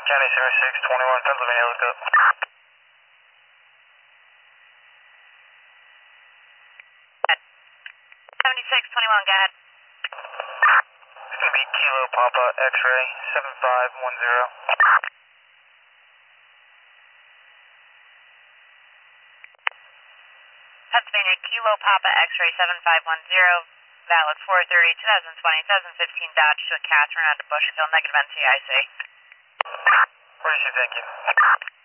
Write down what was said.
County 0621 Pennsylvania, look up. 7621, go ahead. It's going to be Kilo Papa X-ray 7510. Pennsylvania, Kilo Papa X-ray 7510, valid 430, 2020, 2015 Dodge to a Catherine out to Bushville, negative NCIC. Where do you think you?